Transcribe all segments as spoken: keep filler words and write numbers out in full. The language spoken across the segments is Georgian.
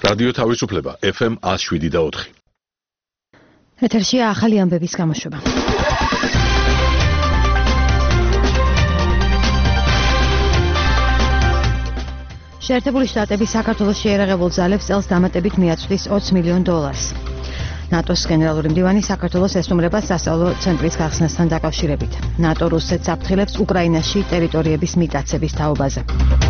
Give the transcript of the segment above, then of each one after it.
რადიო თავისუფლება F M one oh seven და four. ეთერშია ახალი ამბების გამოშვება. შეერთებული შტატები საქართველოს შეერაღებულ ძალებს წელს დამატებით მიაწვდის twenty მილიონ დოლარს. ნატოს გენერალური მდივანი საქართველოს ესტუმრება სასწავლო ცენტრის გახსნასთან დაკავშირებით. ნატო რუსეთს აფრთხილებს უკრაინაში ტერიტორიების მიტაცების თაობაზე.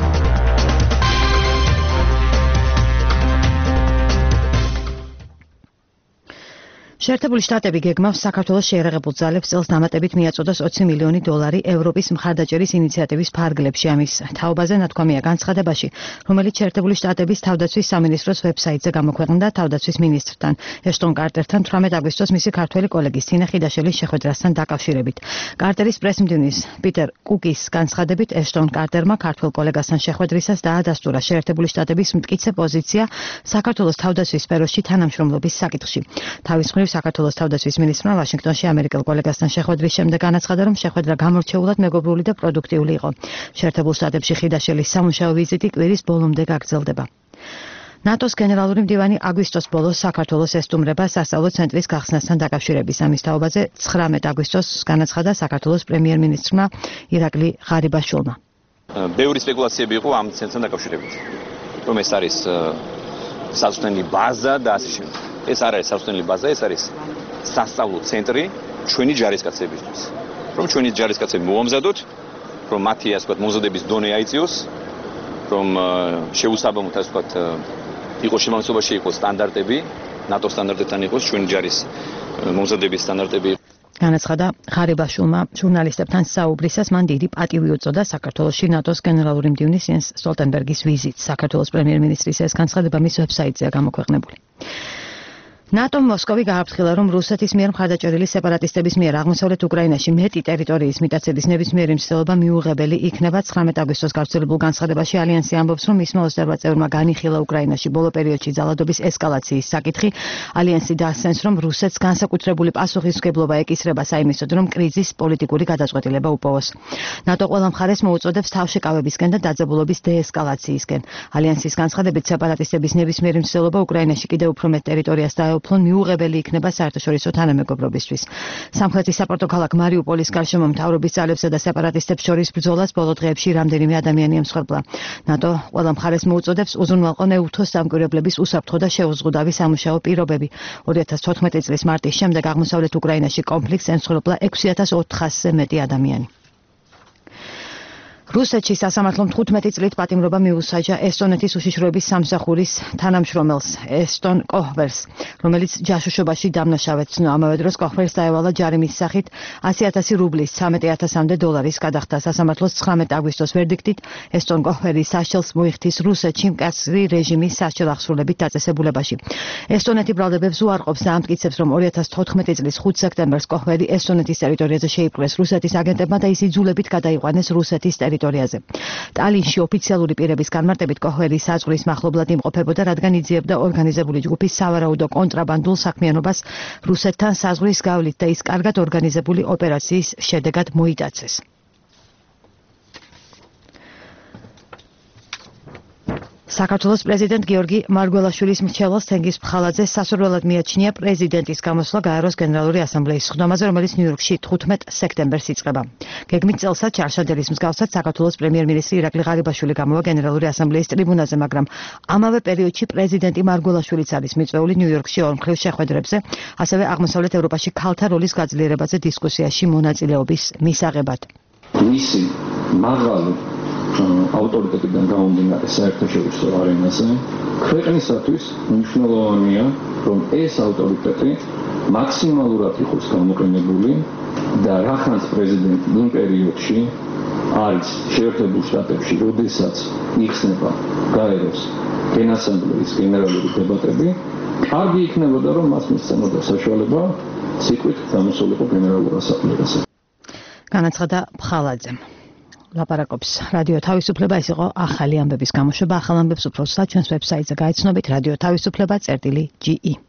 შეერთებული შტატები გეგმავს საქართველოს შეერაღებულ ძალებს წელს დამატებით მიაწოდოს twenty მილიონი დოლარი ევროპის მხარდაჭერის ინიციატივის ფარგლებში. ამის თაობაზე ნათქვამია განცხადებაში, რომელიც შეერთებული შტატების თავდაცვის სამინისტროს ვებსაიტზე გამოქვეყნდა თავდაცვის მინისტრთან ეშტონ კარტერთან eighteen აგვისტოს მისი ქართველი კოლეგის თინა ხიდაშელის შეხვედრასთან დაკავშირებით. კარტერის პრესმდივნის პიტერ კუკის განცხადებით ეშტონ კარტერმა ქართველ კოლეგასთან შეხვედრისას დაადასტურა შეერთებული შტატების მტკიცე პოზიცია საქართველოს თავდაცვის სფეროში თანამშრომლობის საკითხში. თავის მხრივ საქართველოს თავდაცვის მინისტრმა ვაშინგტონში ამერიკელ კოლეგასთან შეხვედრის შემდეგ განაცხადა, რომ შეხვედრა გამორჩეულად მეგობრული და პროდუქტიული იყო. შეერთებულ შტატებში ხიდაშელის სამუშაო ვიზიტი კვირის ბოლომდე გაგრძელდება. ნატოს გენერალური მდივანი აგვისტოს ბოლოს საქართველოს ესტუმრება სასწავლო ცენტრის გახსნასთან დაკავშირების. ამის თაობაზე nineteen აგვისტოს განაცხადა საქართველოს პრემიერ-მინისტრმა ირაკლი ღარიბაშვილმა. ბევრი სპეკულაციები იყო ამ ცენტრთან დაკავშირებით. რომ ეს არის სასწავლო ბაზა და ასე შემდეგ. ეს არ არის სასწავლო ბაზა, ეს არის სასწავლო ცენტრი ჩვენი ჯარისკაცებისთვის. რომ ჩვენი ჯარისკაცები მოამზადოთ, რომ მათი ასე ვთქვათ მომზადების დონე აიწიოს, რომ შეუსაბამოთ ასე ვთქვათ იყოს შემამსუბუქებაში იყოს სტანდარტები, ნატოს სტანდარტებთან იყოს ჩვენი ჯარის მომზადების სტანდარტები. განაცხადა ღარიბაშვილმა ჟურნალისტებთან საუბრისას, მან დიდი პატივი უწოდა საქართველოში ნატოს გენერალური მდივნის იენს სტოლტენბერგის ვიზიტს. საქართველოს პრემიერ-მინისტრის ეს განცხადება მის ვებსაიტზეა გამოქვეყნებული. ნატომ მოსკოვი გააფრთხილა, რომ რუსეთის მიერ მხარდაჭერილი სეპარატისტების მიერ აღმოსავლეთ უკრაინაში მეტი ტერიტორიის მიტაცების ნებისმიერი მსვლელობა მიუღებელი იქნება. nineteen აგვისტოს გავრცელებულ განცხადებაში ალიანსი ამბობს, რომ მისმა ოცდაოთხ წევრმა განიხილა უკრაინაში ბოლო პერიოდში ძალადობის ესკალაციის საკითხი. ალიანსი დაასცენს, რომ რუსეთს განსაკუთრებული პასუხისმგებლობა ეკისრება საიმისოდ, რომ კრიზის პოლიტიკური გადაწყვეტილება უპოვოს. ნატო ყველა მხარეს მოუწოდებს თავშეკავებისკენ და დაძაბულობის დეესკალაციისკენ. ალიანსის განცხადებით სეპარატისტების ნებისმიერი მსვლელობა უკრაინაში კიდევ უფრო მეტ ტერიტორიას და ფლონ მიუღებელი იქნება საერთაშორისო თანამეგობრობისთვის. სამხრეთის საპორტო ქალაქ მარიუპოლის გარშემო მთავრობის ძალებსა და სეპარატისტებს შორის ბრძოლას ბოლო დღეებში რამდენიმე ადამიანი ემსხვერპლა. ნატო ყველა მხარეს მოუწოდებს უზრუნველყო ნეუთოს დამკვირვებლების უსაფრთხო და შეუზღუდავი სამუშაო პირობები. two thousand fourteen წლის მარტის შემდეგ აღმოსავლეთ უკრაინაში კონფლიქტს ემსხვერპლა six thousand four hundred-ზე მეტი ადამიანი. რუსეთში სასამართლომ თხუთმეტი წლით პატიმრობა მიუსაჯა ესტონეთის უშიშროების სამსახურის თანამშრომელს ესტონ კოჰვერს, რომელიც ჯაშუშობაში დამნაშავედ ცნო. ამავე დროს კოჰვერს დაევალა ჯარიმის სახით one hundred thousand რუბლის thirteen thousand დოლარის გადახდა. სასამართლოს nineteen აგვისტოს ვერდიქტით ესტონ კოჰვერი საშელს მოიხდის რუსეთში მკაცრი რეჟიმის სასჯელ აღსრულებით დაწესებულებაში. ესტონეთი ბრალდებებს უარყოფს და ამტკიცებს, რომ two thousand fourteen წლის five სექტემბერს კოჰვერი ესტონეთის ტერიტორიაზე შეიპყრეს რუსეთის აგენტებმა და ის იძულებით გადაიყვანეს რუსეთის ტერიტორიაზე. ტალინში ოფიციალური პირების განმარტებით კოჰვერი საზღვრის მახლობლად იმყოფებოდა, რადგან იძიებდა ორგანიზებული ჯგუფის სავარაუდო კონტრაბანდულ საქმიანობას რუსეთთან საზღვრის გავლით და ის კარგად ორგანიზებული ოპერაციის შედეგად მოიტაცეს. საქართველოს პრეზიდენტ გიორგი მარგველაშვილის მრჩეველს თენგიზ ფხალაძეს სასურველად მიაჩნია პრეზიდენტის გამოსვლა გაეროს გენერალური ასამბლეის სხდომაზე, რომელიც ნიუ-იორკში fifteen სექტემბერს იწყება. გეგმით წელსაც ჩარშადელის მსგავსად საქართველოს პრემიერ-მინისტრი ირაკლი ღარიბაშვილი გამოვა გენერალური ასამბლეის ტრიბუნაზე, მაგრამ ამავე პერიოდში პრეზიდენტი მარგველაშვილიც არის მიწვეული ნიუ-იორკში ორმხრივ შეხვედრებზე, ასევე აღმოსავლეთ ევროპაში ქალთა როლის გაძლიერებაზე დისკუსიაში მონაწილეობის მისაღებად. მისი მაღალი ავტორიტეტიდან გამომდინარე საერთაშორისო არენაზე ქვეყნისათვის მნიშვნელოვანია, რომ ეს ავტორიტეტი მაქსიმალურად იყოს გამოყენებული და რახანს პრეზიდენტი იმ პერიოდში არის შეერთებულ შტატებში, როდესაც იხსნება გაეროს გენასამბლეის გენერალური დებატები, კარგი იქნებოდა, რომ მას მისცემოდა საშუალება სიკვდით გამოსულიყო გენერალურ ასამბლეაზე. განაცხადა ფხალაძემ. ლაპარაკობს რადიო თავისუფლება. ეს იყო ახალი ამბების გამოშვება. ახალ ამბებს უფრო სულ ჩვენს ვებსაიტზე გაიცნობით radio თავისუფლება წერტილი G E.